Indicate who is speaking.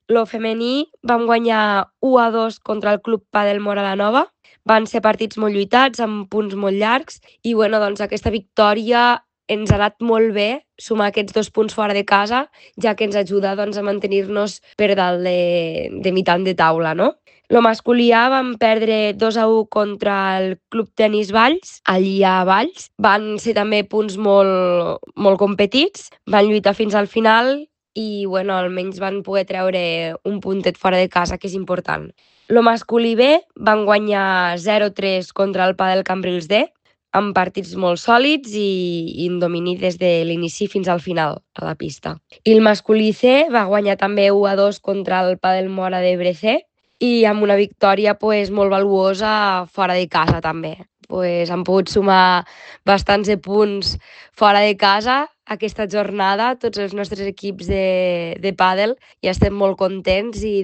Speaker 1: Lo femení vam guanyar 1-2 contra el Club Padel Móra la Nova. Van ser partits molt lluitats, amb punts molt llargs, i doncs aquesta victòria ens ha anat molt bé sumar aquests 2 punts fora de casa, ja que ens ajuda a mantenir-nos per dalt de mitant de taula, no? Lo masculí A vam perdre 2-1 contra el Club Tenis Valls, allí a Valls. Van ser també punts molt competits, van lluitar fins al final i almenys van poder treure un puntet fora de casa, que és important. Lo masculí B van guanyar 0-3 contra el Padel Cambrils D, amb partits molt sòlids i un domini des de l'inici fins al final a la pista. I el masculí C va guanyar també 1-2 contra el Padel Móra d'Ebre C i amb una victòria molt valuosa fora de casa també. Han pogut sumar bastants de punts fora de casa aquesta jornada, tots els nostres equips de pàdel, i estem molt contents i